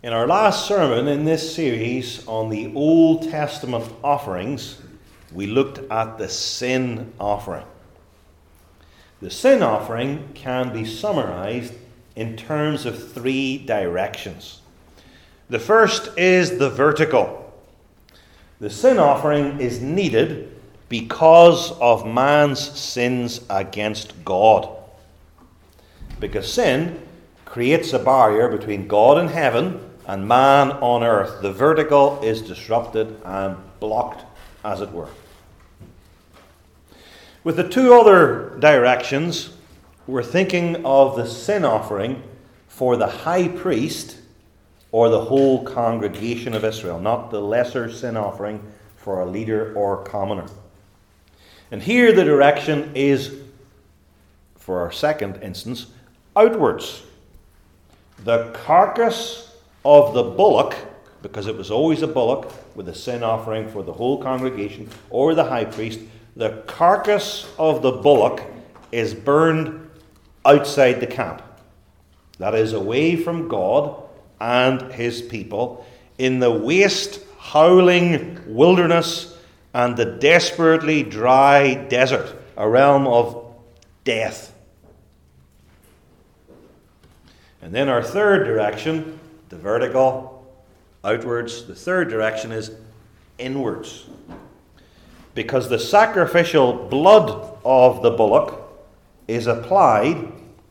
In our last sermon in this series on the Old Testament offerings, we looked at the sin offering. The sin offering can be summarized in terms of three directions. The first is the vertical. The sin offering is needed because of man's sins against God. Because sin creates a barrier between God in heaven and man on earth. The vertical is disrupted and blocked, as it were. With the two other directions, we're thinking of the sin offering for the high priest or the whole congregation of Israel, not the lesser sin offering for a leader or commoner. And here the direction is, for our second instance, outwards. The carcass of the bullock, because it was always a bullock with a sin offering for the whole congregation or the high priest, the carcass of the bullock is burned outside the camp. That is, away from God and his people in the waste, howling wilderness and the desperately dry desert, a realm of death. And then our third direction, the vertical, outwards, the third direction is inwards. Because the sacrificial blood of the bullock is applied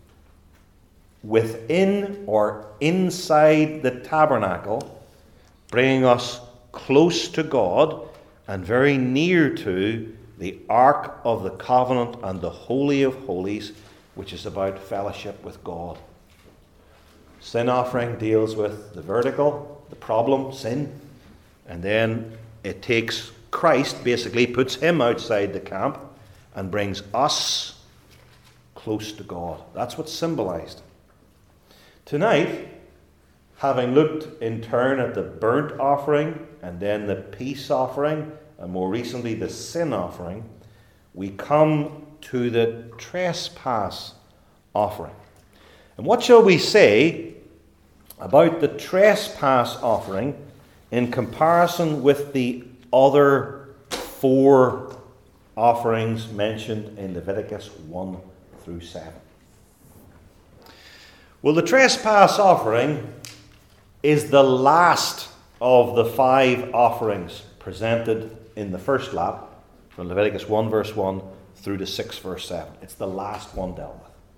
within or inside the tabernacle, bringing us close to God and very near to the Ark of the Covenant and the Holy of Holies, which is about fellowship with God. Sin offering deals with the vertical, the problem, sin, and then it takes Christ, basically puts him outside the camp and brings us close to God. That's what's symbolized. Tonight, having looked in turn at the burnt offering and then the peace offering and more recently the sin offering, we come to the trespass offering. And what shall we say about the trespass offering in comparison with the other four offerings mentioned in Leviticus 1 through 7? Well, the trespass offering is the last of the 5 offerings presented in the first lap from Leviticus 1 verse 1 through to 6 verse 7. It's the last one dealt with.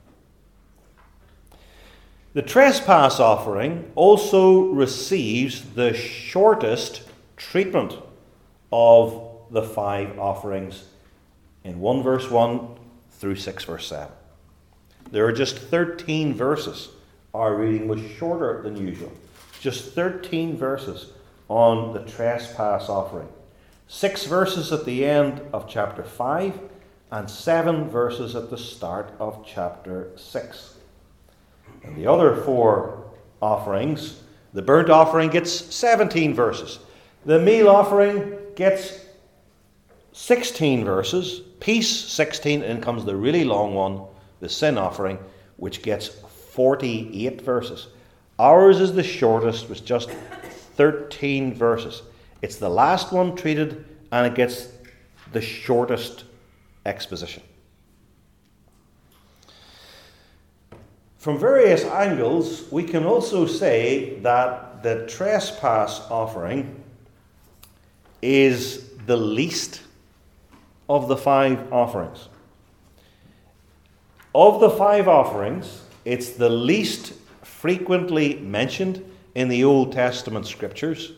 The trespass offering also receives the shortest treatment of the 5 offerings in 1 verse 1 through 6 verse 7. There are just 13 verses. Our reading was shorter than usual. Just 13 verses on the trespass offering. 6 verses at the end of chapter 5 and 7 verses at the start of chapter 6. And the other 4 offerings, the burnt offering gets 17 verses. The meal offering gets 16 verses. Peace, 16, and then comes the really long one, the sin offering, which gets 48 verses. Ours is the shortest, with just 13 verses. It's the last one treated, and it gets the shortest exposition. From various angles, we can also say that the trespass offering is the least of the 5 offerings. Of the 5 offerings, it's the least frequently mentioned in the Old Testament scriptures.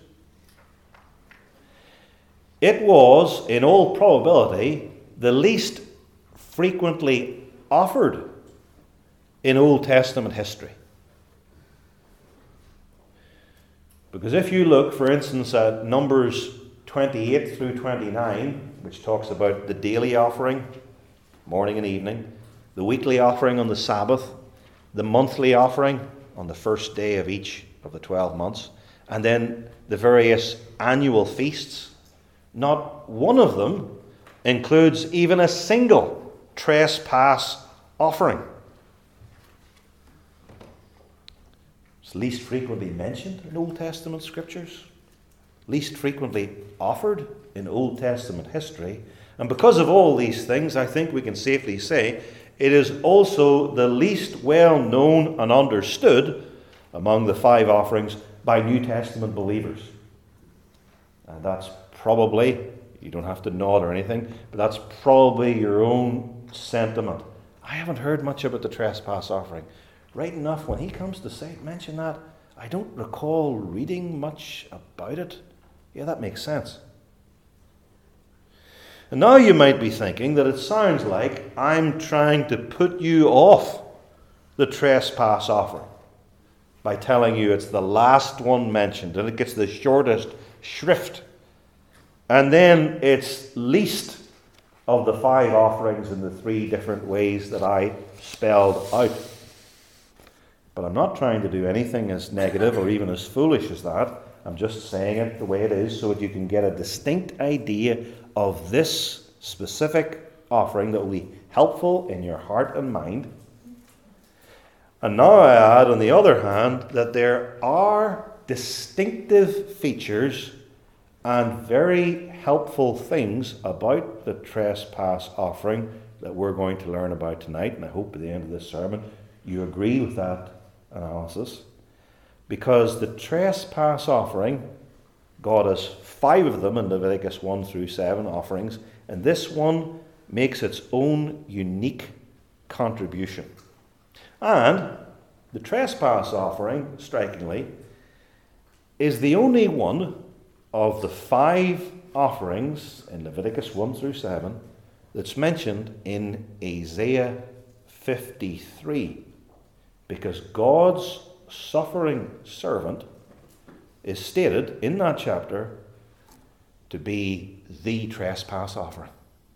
It was, in all probability, the least frequently offered in Old Testament history. Because if you look, for instance, at Numbers 28 through 29, which talks about the daily offering, morning and evening, the weekly offering on the Sabbath, the monthly offering on the first day of each of the 12 months, and then the various annual feasts, not one of them includes even a single trespass offering. It's least frequently mentioned in Old Testament scriptures, least frequently offered in Old Testament history. And because of all these things, I think we can safely say it is also the least well known and understood among the 5 offerings by New Testament believers. And that's probably, you don't have to nod or anything, but that's probably your own sentiment. I haven't heard much about the trespass offering. Right enough, when he comes to mention that, I don't recall reading much about it. Yeah, that makes sense. And now you might be thinking that it sounds like I'm trying to put you off the trespass offering by telling you it's the last one mentioned and it gets the shortest shrift. And then it's least of the 5 offerings in the 3 different ways that I spelled out. But I'm not trying to do anything as negative or even as foolish as that. I'm just saying it the way it is so that you can get a distinct idea of this specific offering that will be helpful in your heart and mind. And now I add, on the other hand, that there are distinctive features and very helpful things about the trespass offering that we're going to learn about tonight. And I hope at the end of this sermon you agree with that analysis. Because the trespass offering, God has 5 of them in Leviticus 1 through 7 offerings, and this one makes its own unique contribution. And the trespass offering, strikingly, is the only one of the 5 offerings in Leviticus 1 through 7 that's mentioned in Isaiah 53, because God's suffering servant is stated in that chapter to be the trespass offering.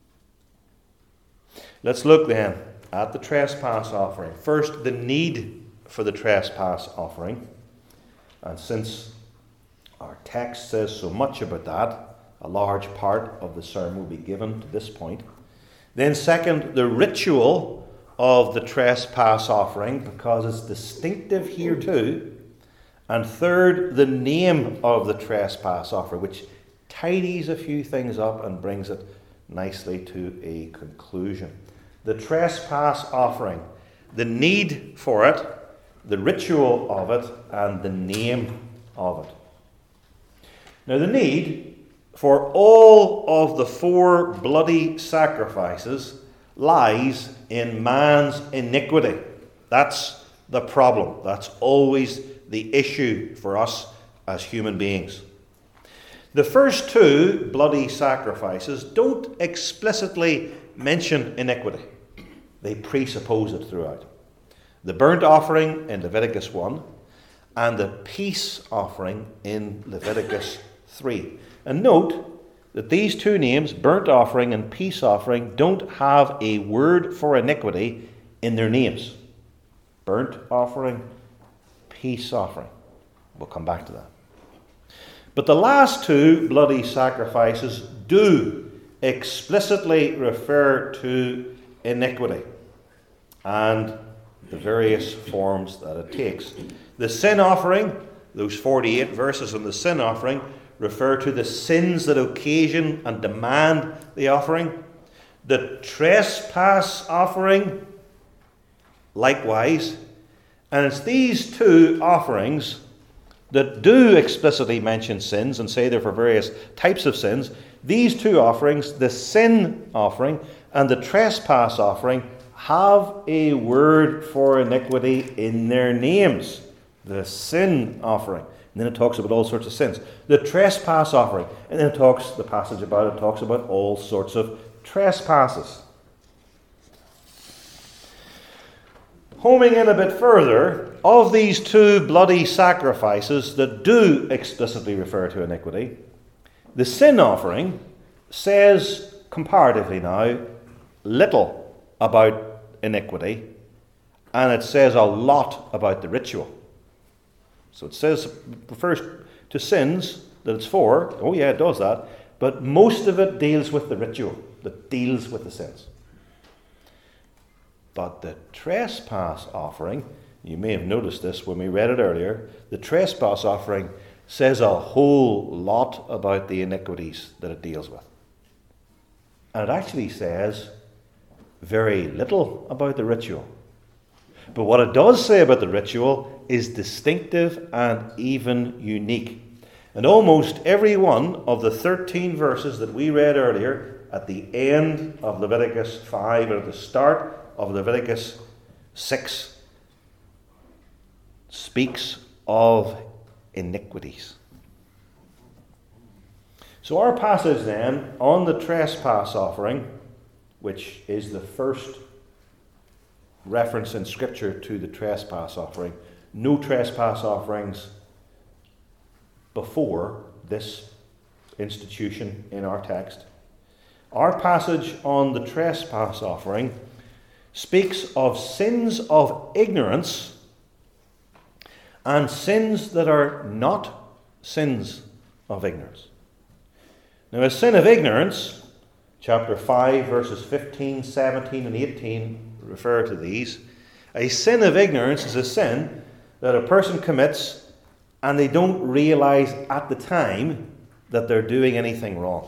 Let's look then at the trespass offering. First, the need for the trespass offering. And since our text says so much about that, a large part of the sermon will be given to this point. Then second, the ritual of the trespass offering, because it's distinctive here too. And third, the name of the trespass offering, which tidies a few things up and brings it nicely to a conclusion. The trespass offering, the need for it, the ritual of it, and the name of it. Now, the need for all of the 4 bloody sacrifices lies in man's iniquity. That's the problem. That's always the issue for us as human beings. The first 2 bloody sacrifices don't explicitly mention iniquity. They presuppose it throughout. The burnt offering in Leviticus 1 and the peace offering in Leviticus 3. And note that these 2 names, burnt offering and peace offering, don't have a word for iniquity in their names. Burnt offering, peace offering. We'll come back to that. But the last 2 bloody sacrifices do explicitly refer to iniquity and the various forms that it takes. The sin offering, those 48 verses on the sin offering, refer to the sins that occasion and demand the offering. The trespass offering, likewise. And it's these 2 offerings that do explicitly mention sins and say they're for various types of sins. These 2 offerings, the sin offering and the trespass offering, have a word for iniquity in their names. The sin offering. And then it talks about all sorts of sins. The trespass offering. And then the passage about it talks about all sorts of trespasses. Homing in a bit further, of these 2 bloody sacrifices that do explicitly refer to iniquity, the sin offering says, comparatively now, little about iniquity, and it says a lot about the ritual. So it refers to sins that it's for. Oh yeah, it does that. But most of it deals with the ritual, that deals with the sins. But the trespass offering You may have noticed this when we read it earlier. The trespass offering says a whole lot about the iniquities that it deals with. And it actually says very little about the ritual. But what it does say about the ritual is distinctive and even unique. And almost every one of the 13 verses that we read earlier at the end of Leviticus 5 and at the start of Leviticus 6 speaks of iniquities. So our passage then on the trespass offering, which is the first reference in Scripture to the trespass offering, no trespass offerings before this institution in our text. Our passage on the trespass offering speaks of sins of ignorance and sins that are not sins of ignorance. Now, a sin of ignorance, chapter 5, verses 15, 17, and 18 refer to these. A sin of ignorance is a sin that a person commits and they don't realize at the time that they're doing anything wrong.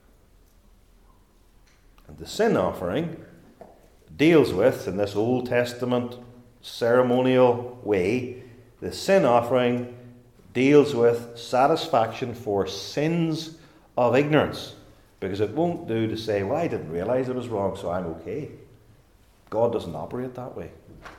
And the sin offering deals with, in this Old Testament ceremonial way, the sin offering deals with satisfaction for sins of ignorance. Because it won't do to say, well, I didn't realize it was wrong, so I'm okay. God doesn't operate that way.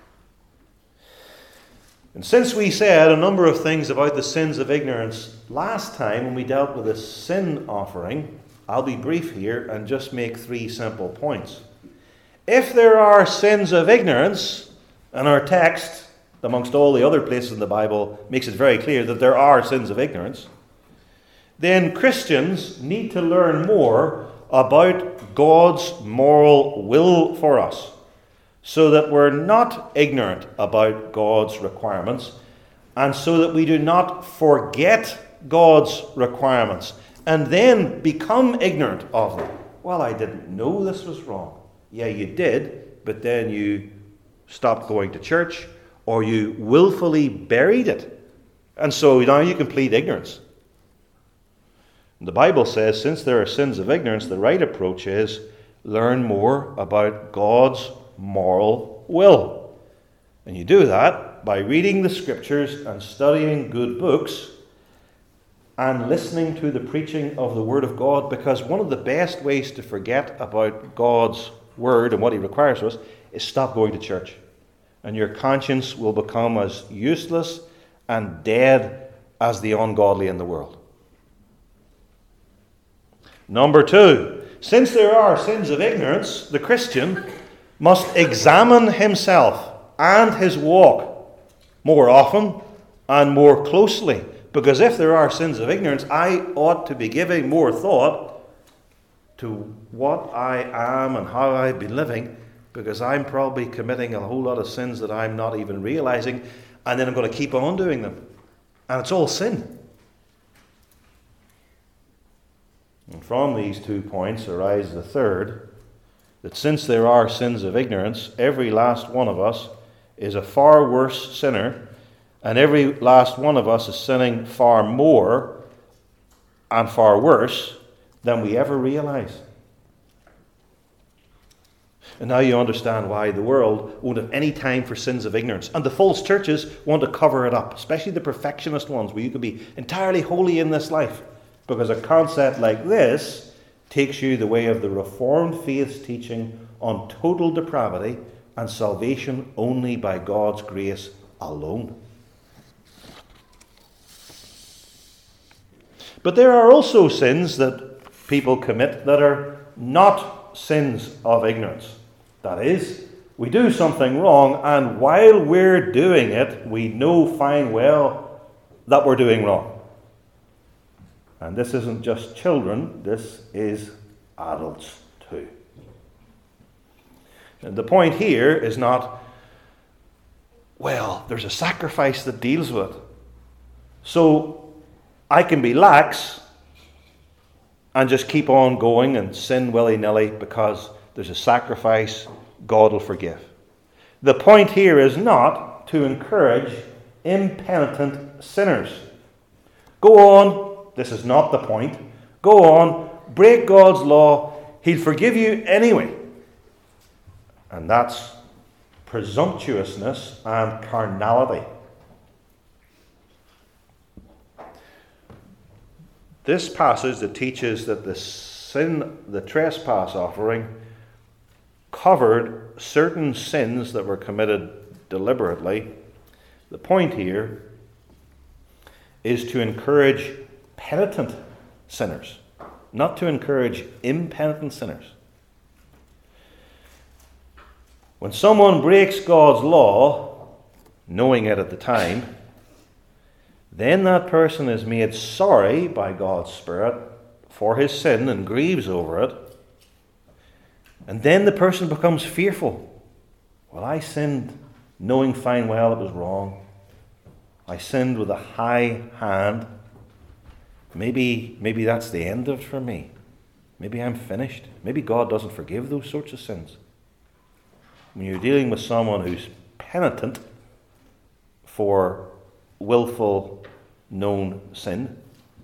And since we said a number of things about the sins of ignorance last time when we dealt with the sin offering, I'll be brief here and just make 3 simple points. If there are sins of ignorance, and our text, amongst all the other places in the Bible, makes it very clear that there are sins of ignorance, then Christians need to learn more about God's moral will for us, so that we're not ignorant about God's requirements, and so that we do not forget God's requirements and then become ignorant of them. Well, I didn't know this was wrong. Yeah, you did, but then you stopped going to church, or you willfully buried it. And so now you can plead ignorance. The Bible says, since there are sins of ignorance, the right approach is learn more about God's moral will. And you do that by reading the Scriptures and studying good books and listening to the preaching of the Word of God, because one of the best ways to forget about God's Word and what He requires of us is stop going to church. And your conscience will become as useless and dead as the ungodly in the world. Number 2, since there are sins of ignorance, the Christian must examine himself and his walk more often and more closely. Because if there are sins of ignorance, I ought to be giving more thought to what I am and how I've been living, because I'm probably committing a whole lot of sins that I'm not even realizing, and then I'm going to keep on doing them. And it's all sin. And from these 2 points arises the third, that since there are sins of ignorance, every last one of us is a far worse sinner, and every last one of us is sinning far more and far worse than we ever realize. And now you understand why the world won't have any time for sins of ignorance. And the false churches want to cover it up, especially the perfectionist ones, where you can be entirely holy in this life. Because a concept like this takes you the way of the Reformed faith's teaching on total depravity and salvation only by God's grace alone. But there are also sins that people commit that are not sins of ignorance. That is, we do something wrong, and while we're doing it, we know fine well that we're doing wrong. And this isn't just children, this is adults too. And the point here is not, well, there's a sacrifice that deals with it, so I can be lax and just keep on going and sin willy-nilly because there's a sacrifice God will forgive. The point here is not to encourage impenitent sinners. Go on, this is not the point. Go on, break God's law, He'll forgive you anyway. And that's presumptuousness and carnality. This passage that teaches that the trespass offering covered certain sins that were committed deliberately. The point here is to encourage penitent sinners, not to encourage impenitent sinners. When someone breaks God's law, knowing it at the time, then that person is made sorry by God's Spirit for his sin and grieves over it. And then the person becomes fearful. Well, I sinned knowing fine well it was wrong. I sinned with a high hand. Maybe that's the end of it for me. Maybe I'm finished. Maybe God doesn't forgive those sorts of sins. When you're dealing with someone who's penitent for willful known sin,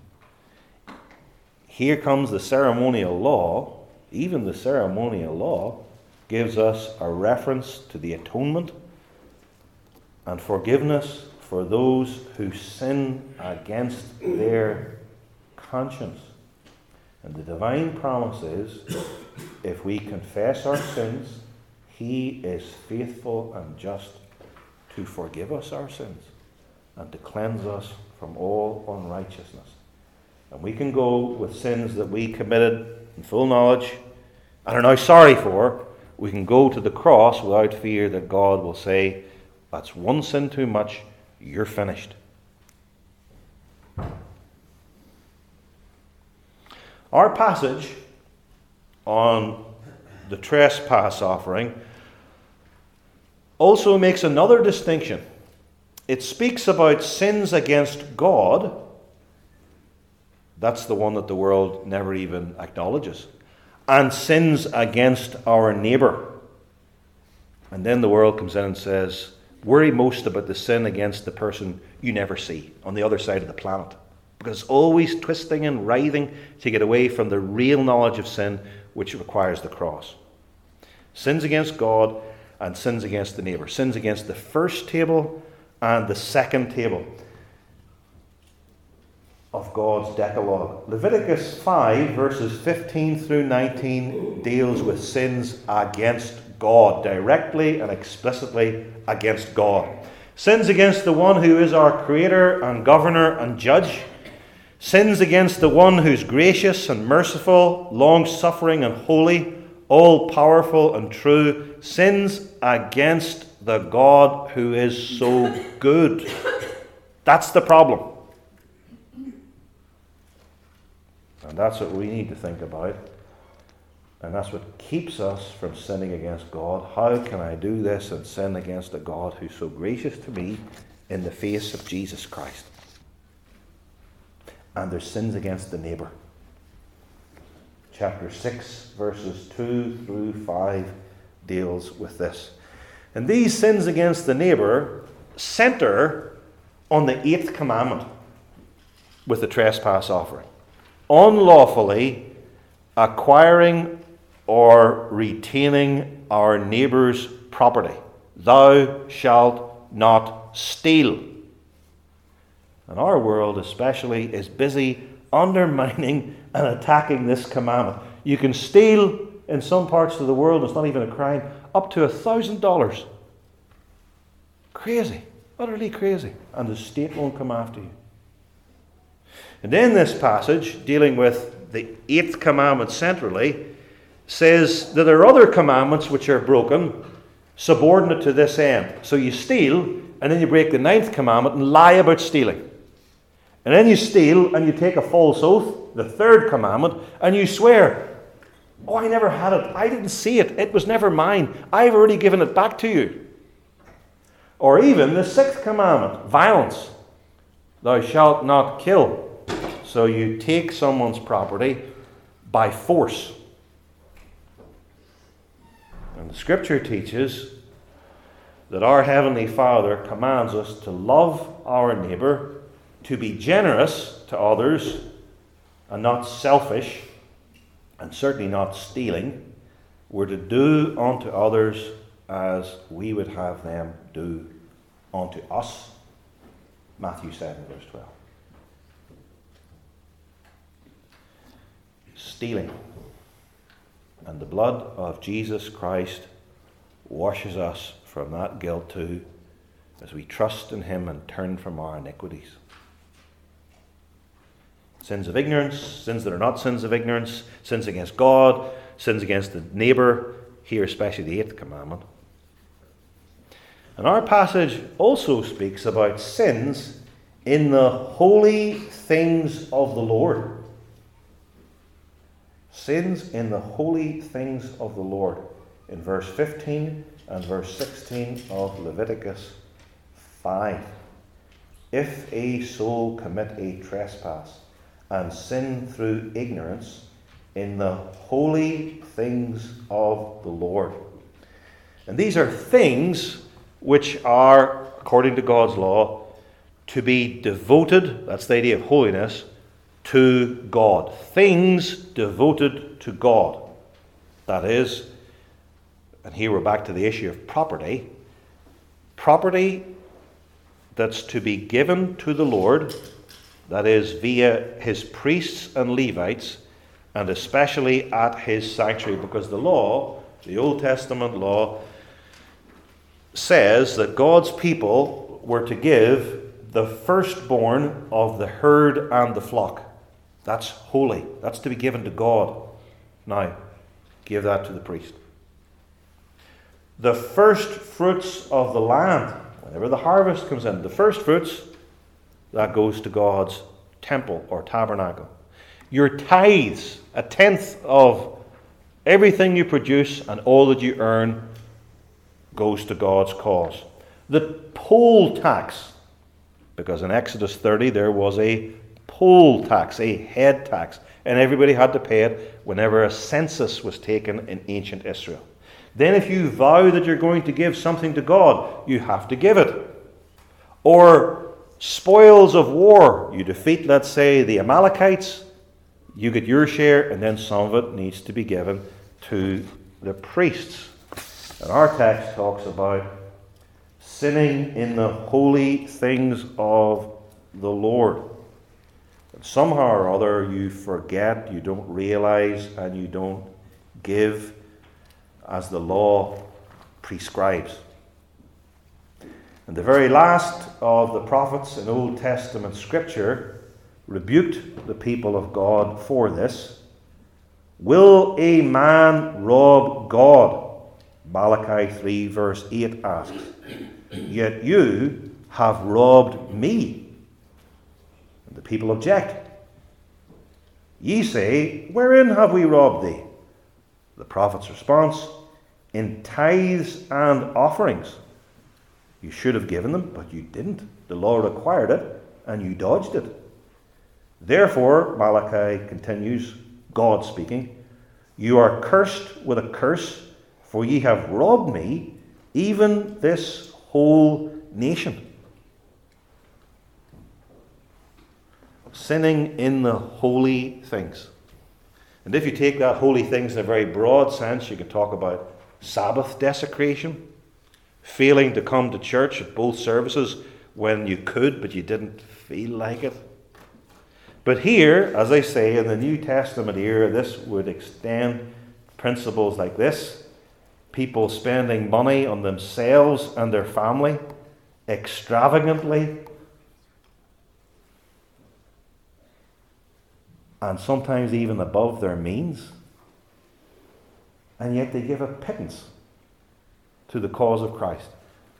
here comes the ceremonial law. Even the ceremonial law gives us a reference to the atonement and forgiveness for those who sin against their conscience. And the divine promise is, if we confess our sins, He is faithful and just to forgive us our sins and to cleanse us from all unrighteousness. And we can go with sins that we committed in full knowledge and are now sorry for. We can go to the cross without fear that God will say, that's one sin too much, you're finished. Our passage on the trespass offering also makes another distinction. It speaks about sins against God. That's the one that the world never even acknowledges. And sins against our neighbour. And then the world comes in and says, worry most about the sin against the person you never see on the other side of the planet. Because it's always twisting and writhing to get away from the real knowledge of sin, which requires the cross. Sins against God and sins against the neighbour. Sins against the first table and the second table of God's Decalogue. Leviticus 5, verses 15 through 19, deals with sins against God, directly and explicitly against God. Sins against the one who is our Creator and Governor and Judge. Sins against the one who's gracious and merciful, long-suffering and holy, all-powerful and true. Sins against the God who is so good. That's the problem. And that's what we need to think about. And that's what keeps us from sinning against God. How can I do this and sin against a God who's so gracious to me in the face of Jesus Christ? And there's sins against the neighbour. Chapter 6, verses 2 through 5 deals with this. And these sins against the neighbour centre on the 8th commandment with the trespass offering. Unlawfully acquiring or retaining our neighbour's property. Thou shalt not steal. And our world especially is busy undermining and attacking this commandment. You can steal in some parts of the world, it's not even a crime, up to $1,000. Crazy, utterly crazy. And the state won't come after you. And then this passage, dealing with the 8th commandment centrally, says that there are other commandments which are broken, subordinate to this end. So you steal, and then you break the 9th commandment and lie about stealing. And then you steal and you take a false oath, the 3rd commandment, and you swear, oh, I never had it. I didn't see it. It was never mine. I've already given it back to you. Or even the 6th commandment, violence. Thou shalt not kill. So you take someone's property by force. And the Scripture teaches that our Heavenly Father commands us to love our neighbour, to be generous to others, and not selfish, and certainly not stealing. We're to do unto others as we would have them do unto us. Matthew 7, verse 12. Stealing. And the blood of Jesus Christ washes us from that guilt too, as we trust in Him and turn from our iniquities. Sins of ignorance, sins that are not sins of ignorance, sins against God, sins against the neighbour, here especially the 8th commandment. And our passage also speaks about sins in the holy things of the Lord. Sins in the holy things of the Lord. In verse 15 and verse 16 of Leviticus 5. If a soul commit a trespass and sin through ignorance in the holy things of the Lord. And these are things which are, according to God's law, to be devoted, that's the idea of holiness, to God. Things devoted to God. That is, and here we're back to the issue of property. Property that's to be given to the Lord, that is via His priests and Levites, and especially at His sanctuary, because the law, the Old Testament law, says that God's people were to give the firstborn of the herd and the flock. That's holy. That's to be given to God. Now, give that to the priest. The first fruits of the land, whenever the harvest comes in, the first fruits, that goes to God's temple or tabernacle. Your tithes, a tenth of everything you produce and all that you earn, goes to God's cause. The poll tax, because in Exodus 30 there was a poll tax, a head tax, and everybody had to pay it whenever a census was taken in ancient Israel. Then if you vow that you're going to give something to God, you have to give it. Or spoils of war. You defeat, let's say, the Amalekites, you get your share, and then some of it needs to be given to the priests. And our text talks about sinning in the holy things of the Lord. And somehow or other you forget, you don't realize, and you don't give as the law prescribes. And the very last of the prophets in Old Testament Scripture rebuked the people of God for this. Will a man rob God? Malachi 3 verse 8 asks. Yet you have robbed me. And the people object. Ye say, wherein have we robbed thee? The prophet's response, in tithes and offerings. You should have given them, but you didn't. The law required it, and you dodged it. Therefore, Malachi continues, God speaking, you are cursed with a curse, for ye have robbed me, even this whole nation. Sinning in the holy things. And if you take that holy things in a very broad sense, you can talk about Sabbath desecration, failing to come to church at both services when you could, but you didn't feel like it. But here, as I say, in the New Testament era, this would extend principles like this. People spending money on themselves and their family extravagantly, and sometimes even above their means, and yet they give a pittance to the cause of Christ.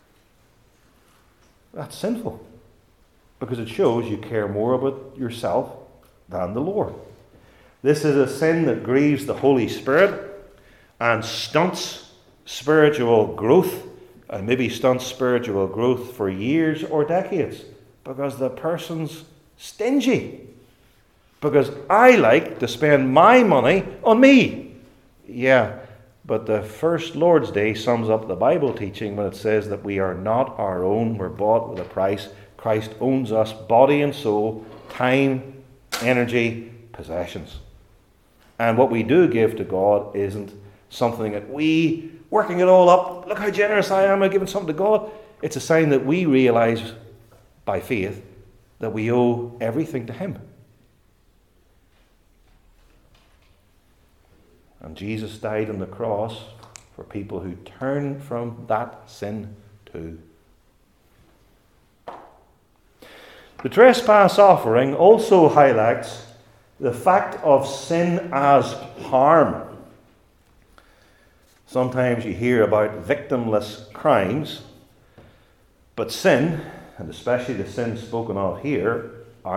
That's sinful, because it shows you care more about yourself than the Lord. This is a sin that grieves the Holy Spirit and stunts spiritual growth, and maybe stunts spiritual growth for years or decades, because the person's stingy. Because I like to spend my money on me. Yeah, But the first Lord's Day sums up the Bible teaching when it says that we are not our own, we're bought with a price. Christ owns us, body and soul, time, energy, possessions. And what we do give to God isn't something that we, working it all up, look how generous I am, I'm giving something to God. It's a sign that we realize by faith that we owe everything to Him. And Jesus died on the cross for people who turn from that sin too. The trespass offering also highlights the fact of sin as harm. Sometimes you hear about victimless crimes, but sin, and especially the sin spoken of here,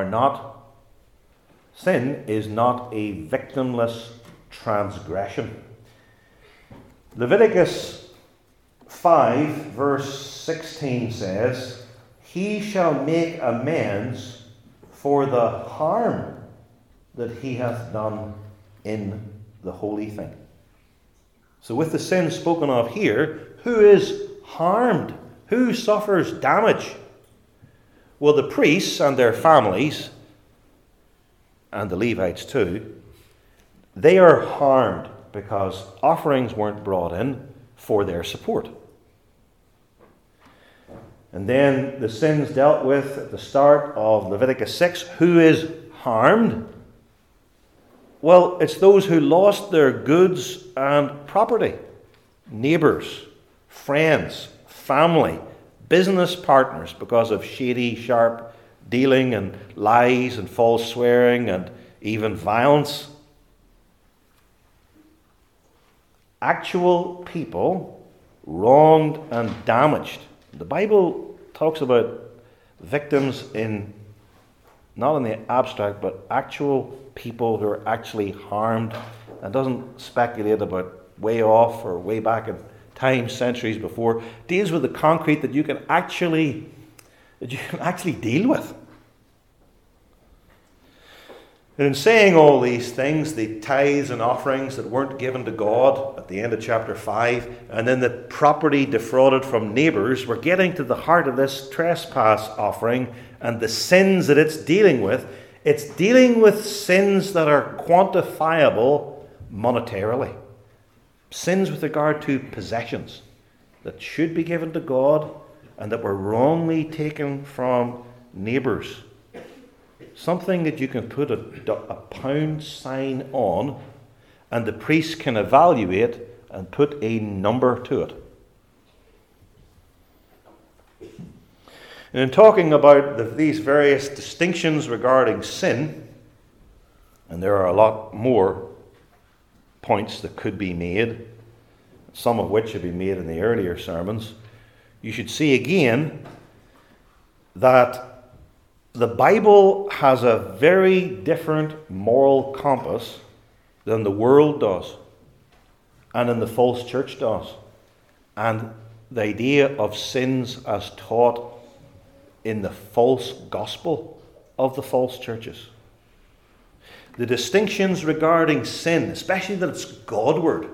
sin is not a victimless transgression. Leviticus 5 verse 16 says, "He shall make amends for the harm that he hath done in the holy thing." So with the sin spoken of here, who is harmed? Who suffers damage? Well, the priests and their families, and the Levites too, they are harmed because offerings weren't brought in for their support. And then the sins dealt with at the start of Leviticus 6. Who is harmed? Well, it's those who lost their goods and property. Neighbours, friends, family, business partners because of shady, sharp dealing and lies and false swearing and even violence. Actual people wronged and damaged. The Bible talks about victims not in the abstract, but actual people who are actually harmed, and doesn't speculate about way off or way back in time, centuries before. Deals with the concrete that you can actually deal with. And in saying all these things, the tithes and offerings that weren't given to God at the end of chapter 5, and then the property defrauded from neighbours, we're getting to the heart of this trespass offering and the sins that it's dealing with. It's dealing with sins that are quantifiable monetarily. Sins with regard to possessions that should be given to God and that were wrongly taken from neighbours. Something that you can put a pound sign on and the priest can evaluate and put a number to it. And in talking about these various distinctions regarding sin, and there are a lot more points that could be made, some of which have been made in the earlier sermons, you should see again that the Bible has a very different moral compass than the world does, and than the false church does. And the idea of sins as taught in the false gospel of the false churches. The distinctions regarding sin, especially that it's Godward.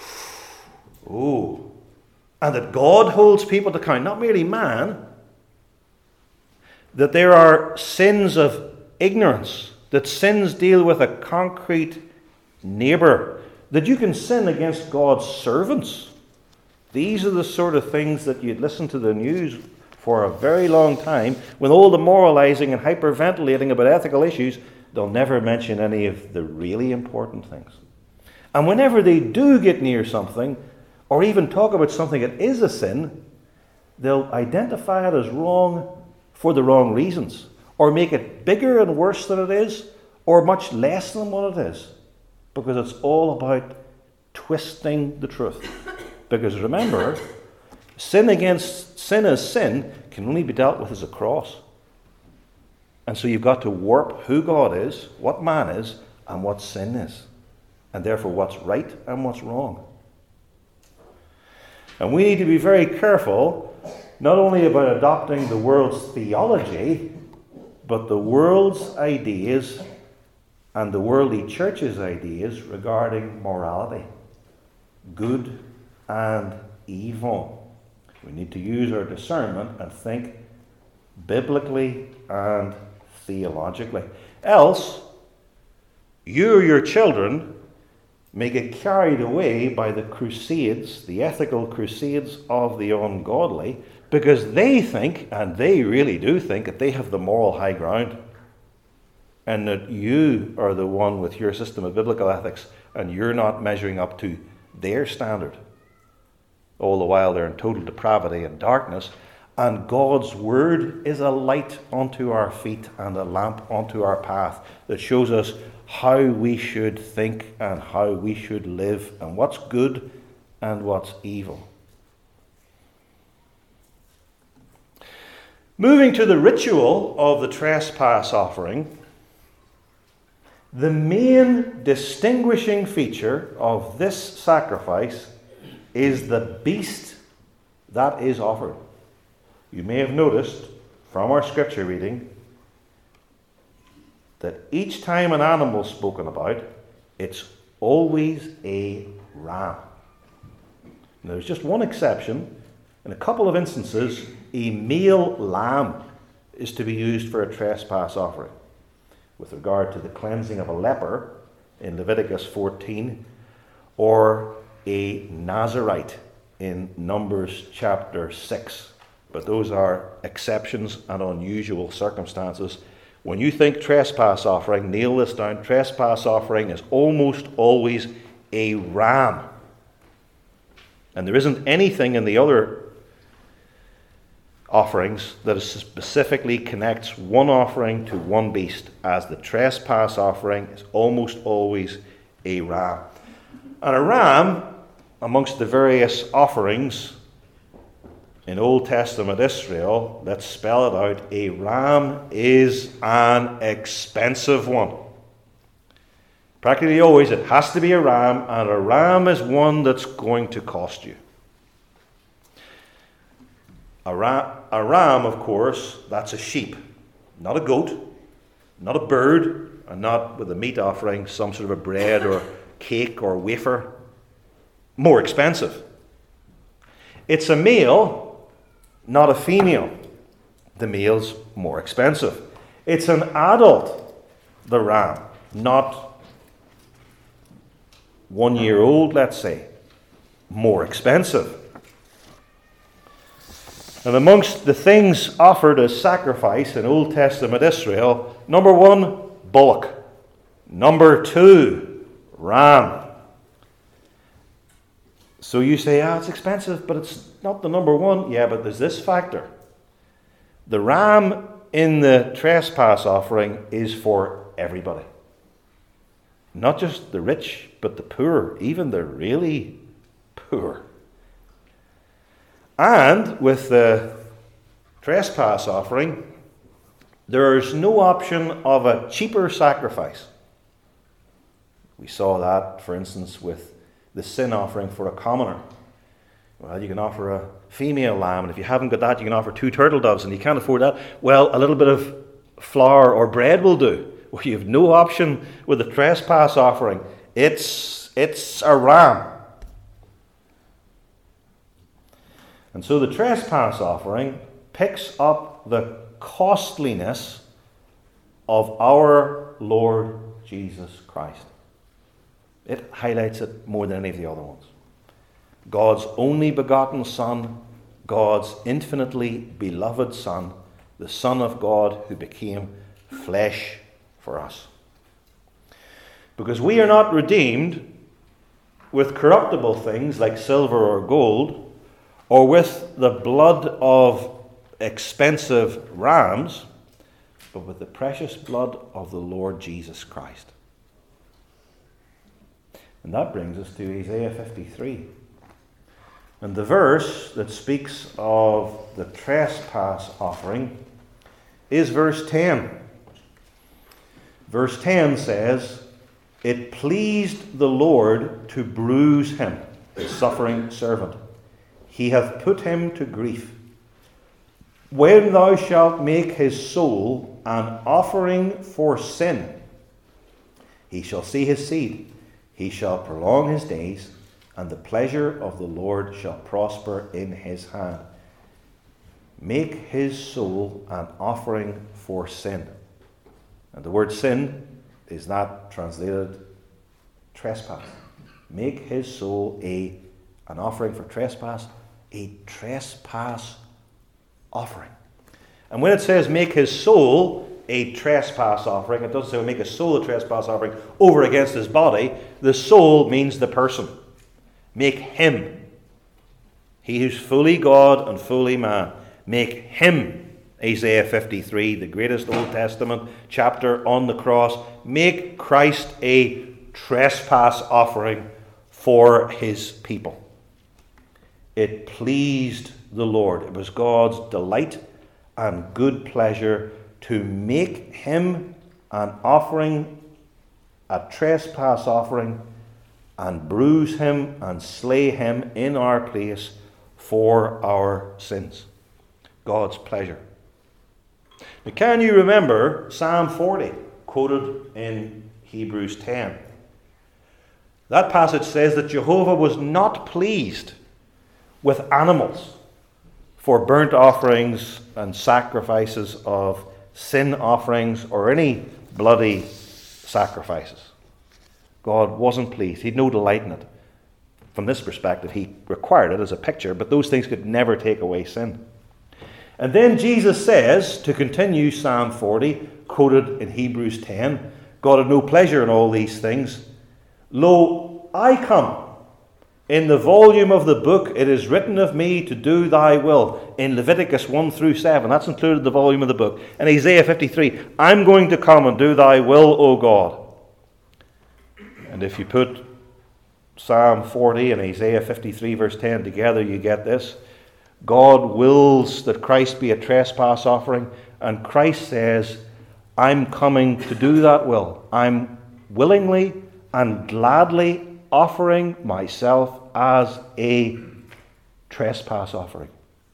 Oh, and that God holds people to account, not merely man. That there are sins of ignorance, that sins deal with a concrete neighbour, that you can sin against God's servants. These are the sort of things that you'd listen to the news for a very long time. With all the moralising and hyperventilating about ethical issues, they'll never mention any of the really important things. And whenever they do get near something, or even talk about something that is a sin, they'll identify it as wrong for the wrong reasons, or make it bigger and worse than it is, or much less than what it is, because it's all about twisting the truth. Because remember, sin as sin can only be dealt with as a cross. And so you've got to warp who God is, what man is, and what sin is, and therefore what's right and what's wrong. And we need to be very careful not only about adopting the world's theology, but the world's ideas and the worldly church's ideas regarding morality. good and evil. We need to use our discernment and think biblically and theologically. Else, you or your children may get carried away by the crusades, the ethical crusades of the ungodly, because they think, and they really do think, that they have the moral high ground, and that you are the one with your system of biblical ethics, and you're not measuring up to their standard. All the while they're in total depravity and darkness, and God's word is a light unto our feet and a lamp unto our path that shows us how we should think and how we should live and what's good and what's evil. Moving to the ritual of the trespass offering, the main distinguishing feature of this sacrifice is the beast that is offered. You may have noticed from our scripture reading that each time an animal is spoken about, it's always a ram. Now, there's just one exception. In a couple of instances, a male lamb is to be used for a trespass offering. With regard to the cleansing of a leper in Leviticus 14, or a Nazirite in Numbers chapter 6. But those are exceptions and unusual circumstances. When you think trespass offering, nail this down, trespass offering is almost always a ram. And there isn't anything in the other offerings that specifically connects one offering to one beast, as the trespass offering is almost always a ram. And a ram, amongst the various offerings in Old Testament Israel, let's spell it out, a ram is an expensive one. Practically always it has to be a ram, and a ram is one that's going to cost you. A ram, of course, that's a sheep, not a goat, not a bird, and not with a meat offering, some sort of a bread or cake or wafer. More expensive. It's a male, not a female. The male's more expensive. It's an adult, the ram, not 1 year old, let's say. More expensive. And amongst the things offered as sacrifice in Old Testament Israel, number 1, bullock. Number 2, ram. So you say, it's expensive, but it's not the number 1. Yeah, but there's this factor. The ram in the trespass offering is for everybody. Not just the rich, but the poor, even the really poor. And with the trespass offering, there is no option of a cheaper sacrifice. We saw that, for instance, with the sin offering for a commoner. Well, you can offer a female lamb, and if you haven't got that, you can offer 2 turtle doves, and you can't afford that. Well, a little bit of flour or bread will do. Well, you have no option with the trespass offering. It's a ram. And so the trespass offering picks up the costliness of our Lord Jesus Christ. It highlights it more than any of the other ones. God's only begotten Son, God's infinitely beloved Son, the Son of God who became flesh for us. Because we are not redeemed with corruptible things like silver or gold, or with the blood of expensive rams, but with the precious blood of the Lord Jesus Christ. And that brings us to Isaiah 53. And the verse that speaks of the trespass offering is verse 10. Verse 10 says, "It pleased the Lord to bruise him, his suffering servant. He hath put him to grief. When thou shalt make his soul an offering for sin, he shall see his seed. He shall prolong his days, and the pleasure of the Lord shall prosper in his hand. Make his soul an offering for sin. And the word sin is not translated trespass. Make his soul an offering for trespass, a trespass offering. And when it says make his soul a trespass offering, it doesn't say make his soul a trespass offering over against his body. The soul means the person. Make him, he who's fully God and fully man, make him, Isaiah 53, the greatest Old Testament chapter on the cross, make Christ a trespass offering for his people. It pleased the Lord. It was God's delight and good pleasure to make him an offering, a trespass offering, and bruise him and slay him in our place for our sins. God's pleasure. Now, can you remember Psalm 40, quoted in Hebrews 10? That passage says that Jehovah was not pleased with animals for burnt offerings and sacrifices of sin offerings or any bloody sacrifices. God wasn't pleased. He had no delight in it. From this perspective, he required it as a picture, but those things could never take away sin. And then Jesus says, to continue Psalm 40, quoted in Hebrews 10, God had no pleasure in all these things. Lo, I come. In the volume of the book it is written of me to do thy will. In Leviticus 1 through 7, that's included in the volume of the book. In Isaiah 53, I'm going to come and do thy will, O God. And if you put Psalm 40 and Isaiah 53 verse 10 together, you get this. God wills that Christ be a trespass offering, and Christ says, I'm coming to do that will. I'm willingly and gladly offering myself as a trespass offering.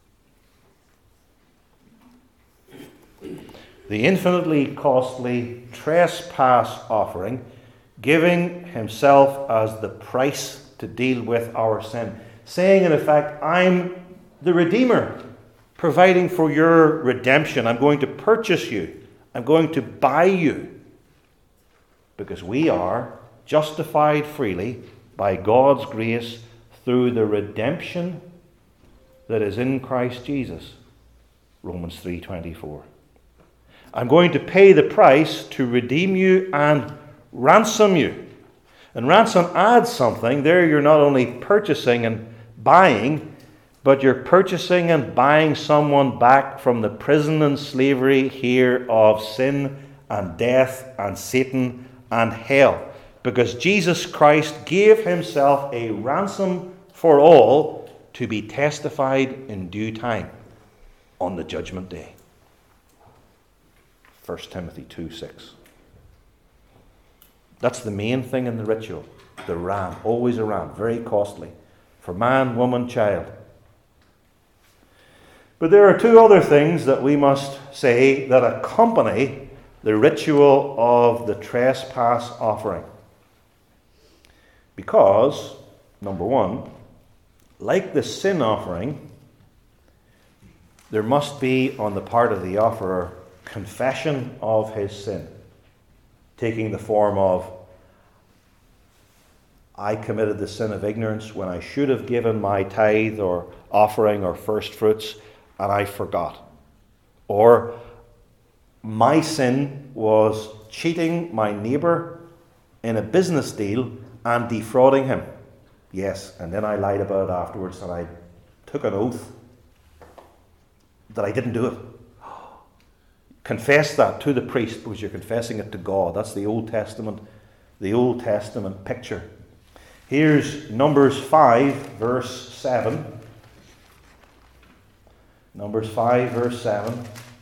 The infinitely costly trespass offering, giving himself as the price to deal with our sin. Saying in effect, I'm the Redeemer, providing for your redemption. I'm going to purchase you. I'm going to buy you. Because we are justified freely by God's grace through the redemption that is in Christ Jesus. Romans 3:24. I'm going to pay the price to redeem you and ransom you. And ransom adds something. There you're not only purchasing and buying, but you're purchasing and buying someone back from the prison and slavery here of sin and death and Satan and hell. Because Jesus Christ gave himself a ransom for all to be testified in due time on the judgment day. 1 Timothy 2:6. That's the main thing in the ritual. The ram, always a ram, very costly. For man, woman, child. But there are two other things that we must say that accompany the ritual of the trespass offering. Because, number one, like the sin offering, there must be on the part of the offerer confession of his sin, taking the form of, I committed the sin of ignorance when I should have given my tithe or offering or first fruits, and I forgot. Or, my sin was cheating my neighbour in a business deal and defrauding him. Yes, and then I lied about it afterwards, and I took an oath that I didn't do it. Confess that to the priest, because you're confessing it to God. That's the Old Testament picture. Here's Numbers 5, verse 7. Numbers 5, verse 7.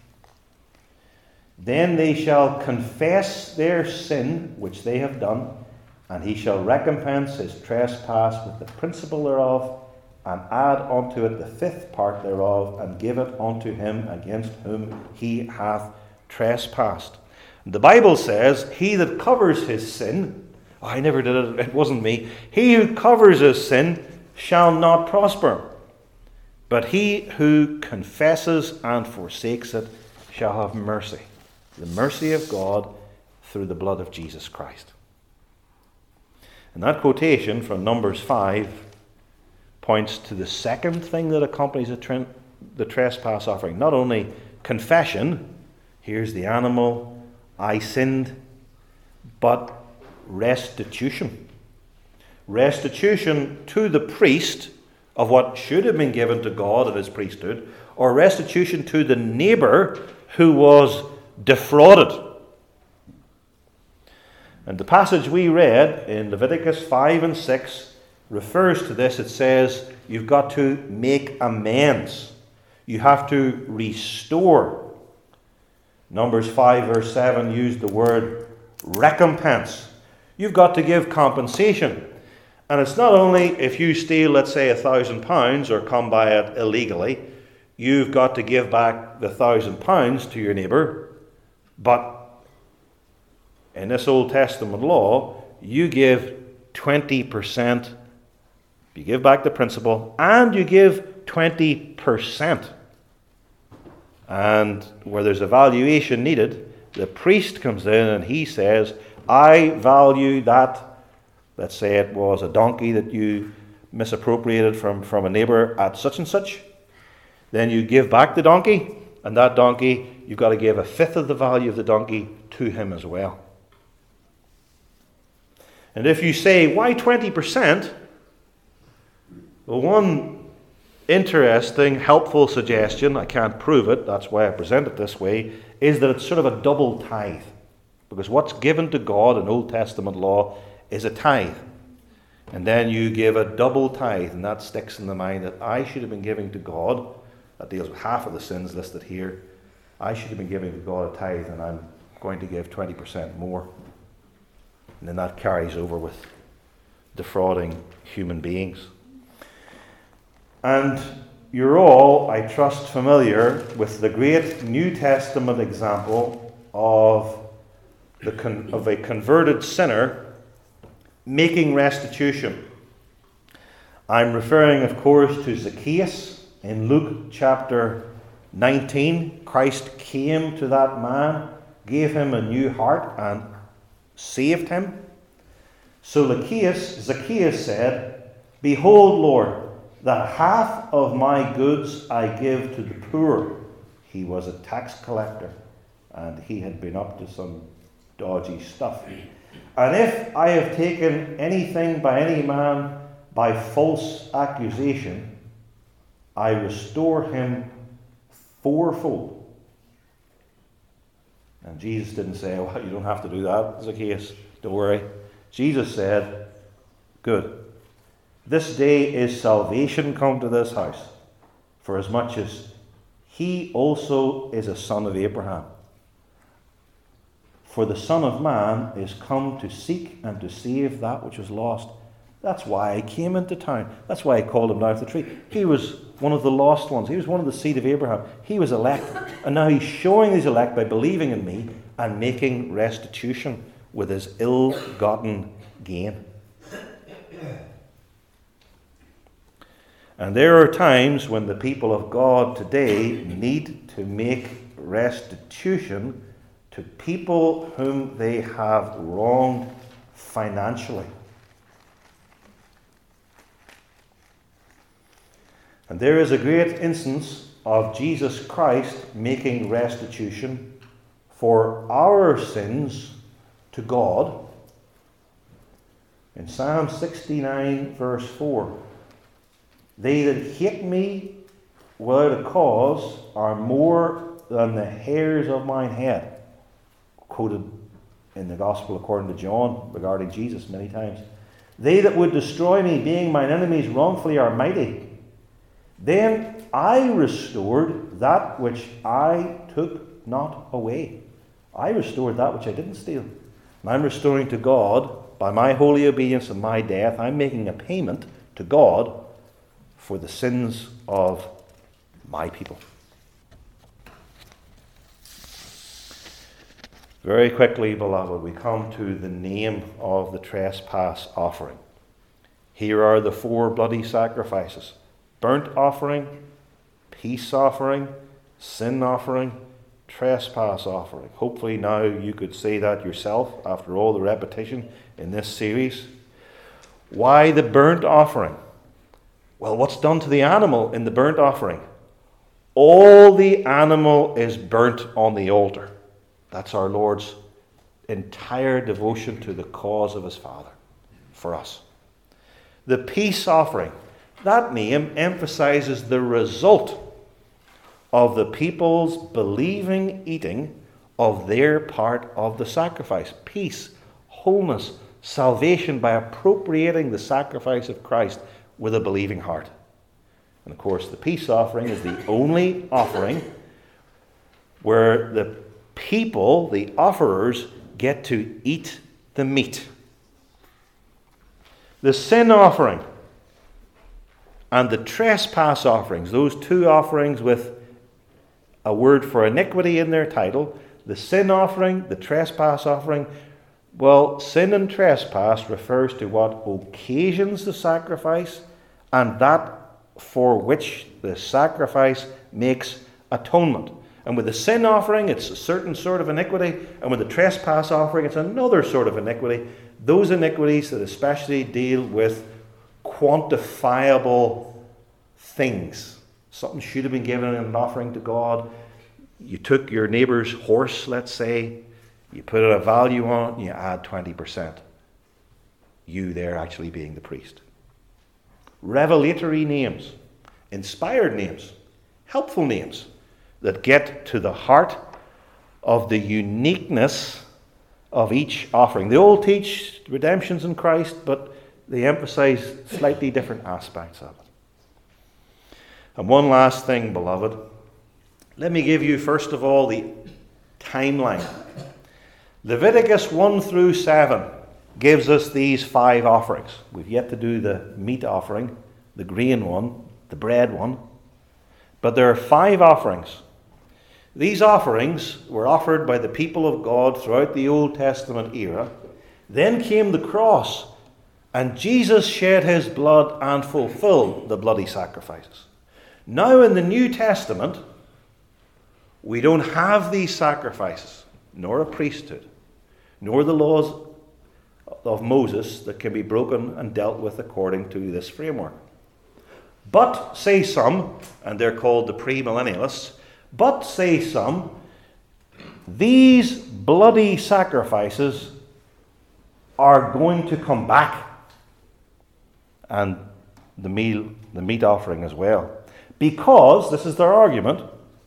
Then they shall confess their sin which they have done, and he shall recompense his trespass with the principal thereof, and add unto it the fifth part thereof, and give it unto him against whom he hath trespassed. The Bible says, he that covers his sin I never did it. It wasn't me. He who covers his sin shall not prosper. But he who confesses and forsakes it shall have mercy. The mercy of God through the blood of Jesus Christ. And that quotation from Numbers 5 points to the second thing that accompanies the trespass offering. Not only confession, here's the animal, I sinned, but restitution. Restitution to the priest of what should have been given to God of his priesthood, or restitution to the neighbour who was defrauded. And the passage we read in Leviticus 5 and 6 refers to this. It says you've got to make amends. You have to restore. Numbers 5 verse 7 used the word recompense. You've got to give compensation. And it's not only if you steal, let's say, £1,000 or come by it illegally, you've got to give back the £1,000 to your neighbour, but in this Old Testament law, you give 20%. You give back the principal, and you give 20%. And where there's a valuation needed, the priest comes in and he says, I value that. Let's say it was a donkey that you misappropriated from a neighbour at such and such. Then you give back the donkey, and that donkey, you've got to give a fifth of the value of the donkey to him as well. And if you say, why 20%? Well, one interesting, helpful suggestion, I can't prove it, that's why I present it this way, is that it's sort of a double tithe. Because what's given to God in Old Testament law is a tithe. And then you give a double tithe, and that sticks in the mind that I should have been giving to God. That deals with half of the sins listed here. I should have been giving to God a tithe, and I'm going to give 20% more. And then that carries over with defrauding human beings. And you're all, I trust, familiar with the great New Testament example of a converted sinner making restitution. I'm referring, of course, to Zacchaeus in Luke chapter 19. Christ came to that man, gave him a new heart, and saved him. So Zacchaeus said, Behold, Lord, the half of my goods I give to the poor. He was a tax collector, and he had been up to some dodgy stuff. And if I have taken anything by any man by false accusation, I restore him fourfold. And Jesus didn't say, well, you don't have to do that, Zacchaeus. Don't worry. Jesus said, good. This day is salvation come to this house, for as much as he also is a son of Abraham. For the Son of Man is come to seek and to save that which was lost. That's why I came into town. That's why I called him down off the tree. He was one of the lost ones. He was one of the seed of Abraham. He was elect. And now he's showing he's elect by believing in me and making restitution with his ill-gotten gain. And there are times when the people of God today need to make restitution to people whom they have wronged financially. And there is a great instance of Jesus Christ making restitution for our sins to God in Psalm 69 verse 4. They that hate me without a cause are more than the hairs of mine head. Quoted in the Gospel according to John regarding Jesus many times. They that would destroy me, being mine enemies wrongfully, are mighty. Then I restored that which I took not away. I restored that which I didn't steal. And I'm restoring to God, by my holy obedience and my death, I'm making a payment to God for the sins of my people. Very quickly, beloved, we come to the name of the trespass offering. Here are the 4 bloody sacrifices: burnt offering, peace offering, sin offering, trespass offering. Hopefully now you could say that yourself after all the repetition in this series. Why the burnt offering? Well, what's done to the animal in the burnt offering? All the animal is burnt on the altar. That's our Lord's entire devotion to the cause of his Father for us. The peace offering, that name emphasizes the result of the people's believing eating of their part of the sacrifice. Peace, wholeness, salvation by appropriating the sacrifice of Christ with a believing heart. And of course, the peace offering is the only offering where the people, the offerers, get to eat the meat. The sin offering and the trespass offerings, those 2 offerings with a word for iniquity in their title, the sin offering, the trespass offering, well, sin and trespass refers to what occasions the sacrifice and that for which the sacrifice makes atonement. And with the sin offering, it's a certain sort of iniquity, and with the trespass offering, it's another sort of iniquity. Those iniquities that especially deal with quantifiable things. Something should have been given in an offering to God. You took your neighbour's horse, let's say, you put a value on it, and you add 20%. You there actually being the priest. Revelatory names, inspired names, helpful names that get to the heart of the uniqueness of each offering. They all teach redemption's in Christ, but they emphasize slightly different aspects of it. And one last thing, beloved. Let me give you, first of all, the timeline. Leviticus 1 through 7 gives us these 5 offerings. We've yet to do the meat offering, the grain one, the bread one. But there are 5 offerings. These offerings were offered by the people of God throughout the Old Testament era. Then came the cross, and Jesus shed his blood and fulfilled the bloody sacrifices. Now in the New Testament, we don't have these sacrifices, nor a priesthood, nor the laws of Moses that can be broken and dealt with according to this framework. But, say some, and they're called the premillennialists, but, say some, these bloody sacrifices are going to come back, and the meat offering as well. Because, this is their argument,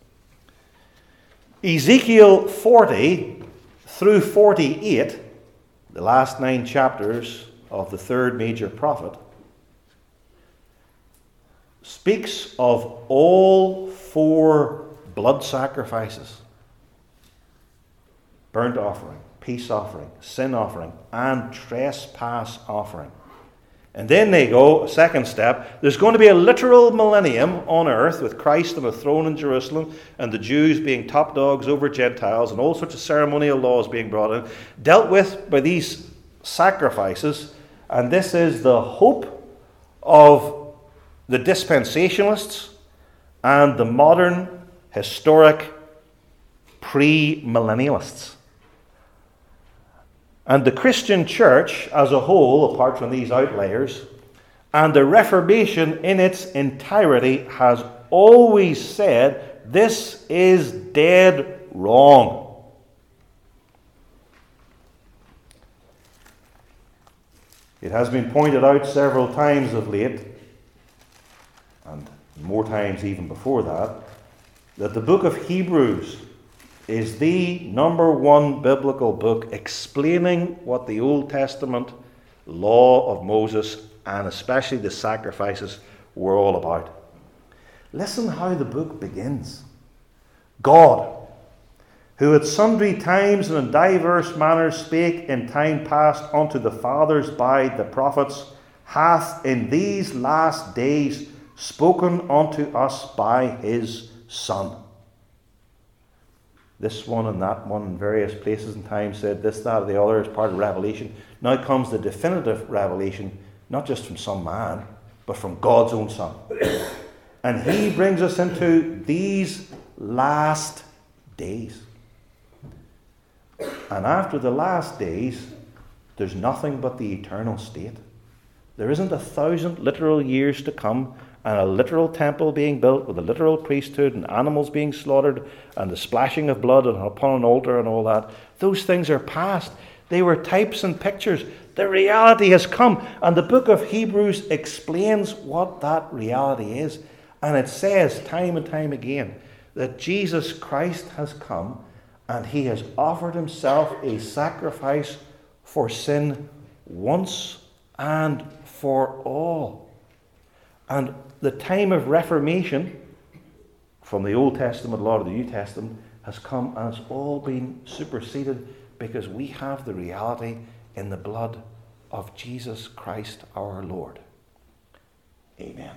Ezekiel 40 through 48, the last 9 chapters of the 3rd major prophet, speaks of all 4 blood sacrifices: burnt offering, peace offering, sin offering, and trespass offering. And then they go, a second step, there's going to be a literal millennium on earth with Christ on a throne in Jerusalem and the Jews being top dogs over Gentiles and all sorts of ceremonial laws being brought in, dealt with by these sacrifices. And this is the hope of the dispensationalists and the modern, historic, pre-millennialists. And the Christian church as a whole, apart from these outliers, and the Reformation in its entirety has always said this is dead wrong. It has been pointed out several times of late, and more times even before that the book of Hebrews is the number 1 biblical book explaining what the Old Testament law of Moses and especially the sacrifices were all about. Listen how the book begins. God, who at sundry times and in diverse manners spake in time past unto the fathers by the prophets, hath in these last days spoken unto us by his Son. this one and that one in various places and times said this, that, or the other as part of Revelation. Now comes the definitive revelation, not just from some man, but from God's own Son. And he brings us into these last days. And after the last days, there's nothing but the eternal state. There isn't 1,000 literal years to come, and a literal temple being built with a literal priesthood and animals being slaughtered and the splashing of blood upon an altar and all that. Those things are past. They were types and pictures. The reality has come, and the book of Hebrews explains what that reality is. And it says time and time again that Jesus Christ has come and he has offered himself a sacrifice for sin once and for all. And the time of Reformation, from the Old Testament law to the New Testament, has come and it's all been superseded because we have the reality in the blood of Jesus Christ our Lord. Amen.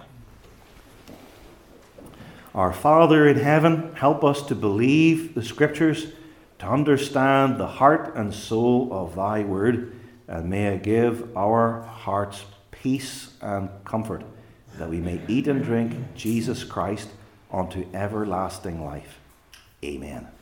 Our Father in heaven, help us to believe the Scriptures, to understand the heart and soul of thy word, and may it give our hearts peace and comfort, that we may eat and drink Jesus Christ unto everlasting life. Amen.